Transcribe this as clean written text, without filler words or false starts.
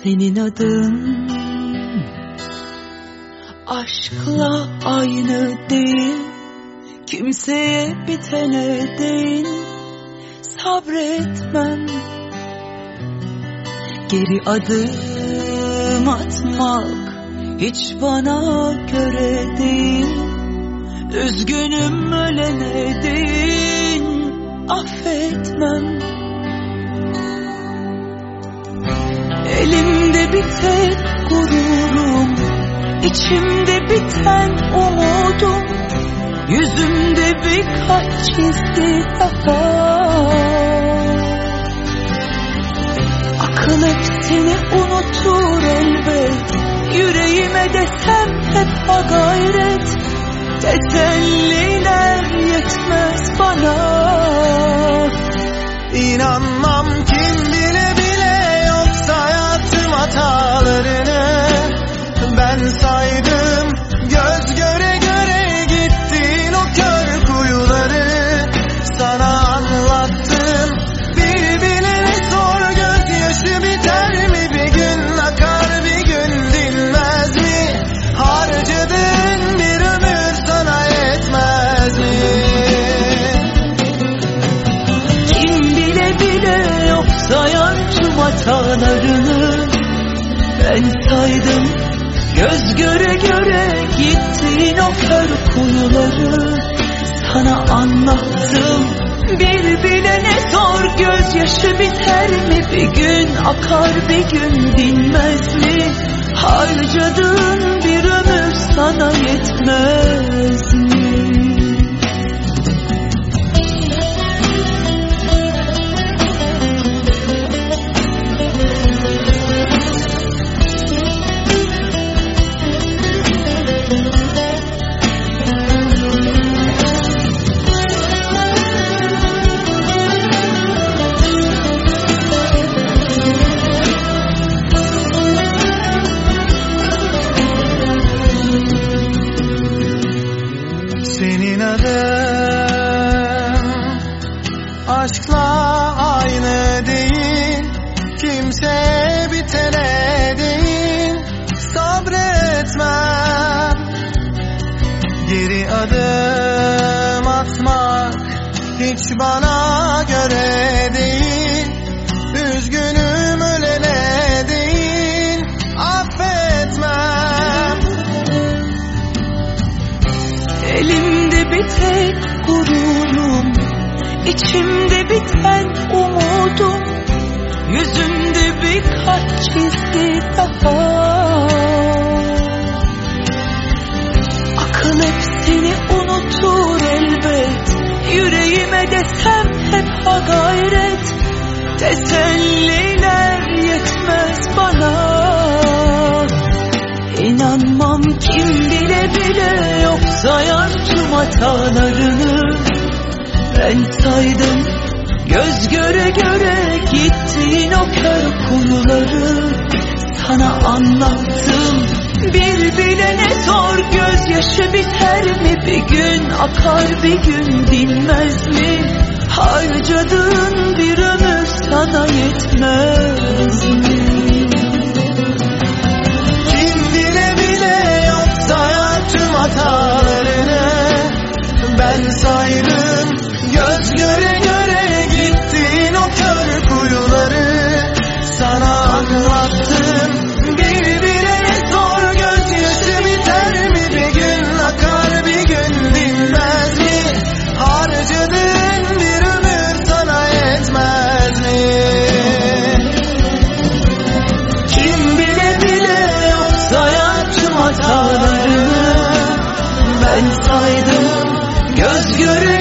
Senin adın aşkla aynı değil, kimseye bitene değil. Sabretmem, geri adım atmak hiç bana göre değil. Üzgünüm ölene değil, affetmem. Elimde bir tek gururum, içimde biten umudum, yüzümde birkaç çizgi daha. Akıl hepsini unutur elbet, yüreğime desem hep ha gayret. Teselliler yetmez bana. İnanmam kim bile bile yoksa hayatım hatalarını. Ben saydım göz göre göre gittin o kör kuyuları. Sana anlattım bir bilene sor, gözyaşı biter mi bir gün, akar bir gün dinmez mi? Harcadığın bir ömür sana yetmez mi? Kim bile bile yok sayan tüm hatalarını. Ben saydım göz göre göre gittin o kör kuyuları. Sana anlattım bir bilene sor, gözyaşı biter mi bir gün, akar bir gün dinmez mi? Harcadığın bir ömür sana yetmez mi? Senin adın aşkla aynı değil, kimseye bitene değil. Sabretmem, geri adım atmak hiç bana göre değil. Üzgünüm ölene değil, affetmem. Elimde bir tek gururum, içimde biten umudum, yüzümde birkaç çizgi daha. Akıl hepsini unutur elbet, yüreğime desem hep ha gayret. Teselliler yetmez bana. İnanmam kim bile bile yok sayan tüm hatalarını. Ben saydım göz göre göre gittin o kör kuyuları. Sana anlattım bir bilene sor, gözyaşı biter mi bir gün, akar bir gün dinmez mi? Harcadığın bir ömür sana yetmez mi? Tüm hatalarını ben saydım göz göre göre gittin o kör kuyuları. Sana anlattım bir bilene sor, gözyaşı biter mi bir gün, akar bir gün dinmez mi? Harcadığın bir ömür sana yetmez mi? Kim bile bile yok sayan tüm hatalarını. Ben saydım göz göre